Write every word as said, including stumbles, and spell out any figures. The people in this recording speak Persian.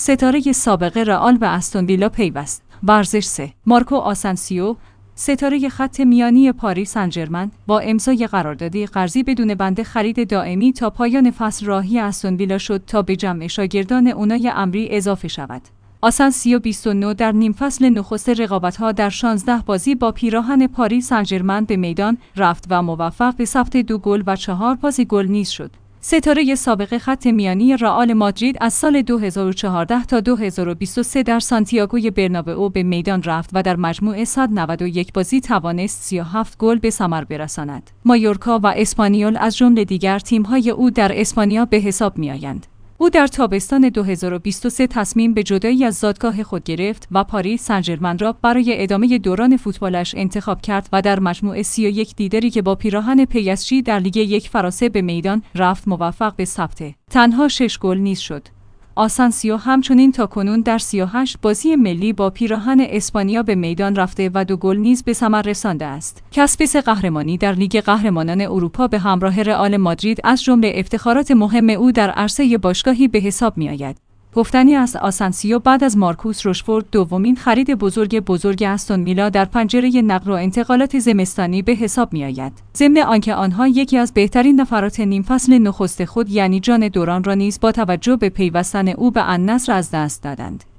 ستاره سابق رئال به استون ویلا پیوست. ورزش سه. مارکو آسنسیو، ستاره خط میانی پاریس سن ژرمن، با امضای قراردادی قرضی بدون بند خرید دائمی تا پایان فصل راهی استون ویلا شد تا به جمع شاگردان اونای امری اضافه شود. آسنسیو بیست و نه در نیم فصل نخست رقابت‌ها در شانزده بازی با پیراهن پاریس سن ژرمن به میدان رفت و موفق به ثبت دو گل و چهار پاس گل نیز شد. ستاره سابق خط میانی رئال مادرید از سال دو هزار و چهارده تا دو هزار و بیست و سه در سانتیاگوی برنابئو به میدان رفت و در مجموع صد و نود و یک بازی توانست سی و هفت گل به ثمر برساند. مایورکا و اسپانیول از جمله دیگر تیم‌های او در اسپانیا به حساب می‌آیند. او در تابستان دو هزار و بیست و سه تصمیم به جدایی از زادگاه خود گرفت و پاریس سن ژرمن را برای ادامه دوران فوتبالش انتخاب کرد و در مجموع سی و یک دیداری که با پیراهن پی اس جی در لیگ یک فرانسه به میدان رفت موفق به ثبت تنها شش گل نیز شد. آسنسیو همچنین تاکنون در سی و هشت بازی ملی با پیراهن اسپانیا به میدان رفته و دو گل نیز به ثمر رسانده است. کسب سه قهرمانی در لیگ قهرمانان اروپا به همراه رئال مادرید از جمله افتخارات مهم او در عرصه باشگاهی به حساب می‌آید. گفتنی است آسنسیو بعد از مارکوس رشفورد دومین خرید بزرگ بزرگ استون ویلا در پنجره نقل و انتقالات زمستانی به حساب می‌آید. ضمن آنکه آنها یکی از بهترین نفرات نیم فصل نخست خود یعنی جان دوران را نیز با توجه به پیوستن او به النصر از دست دادند.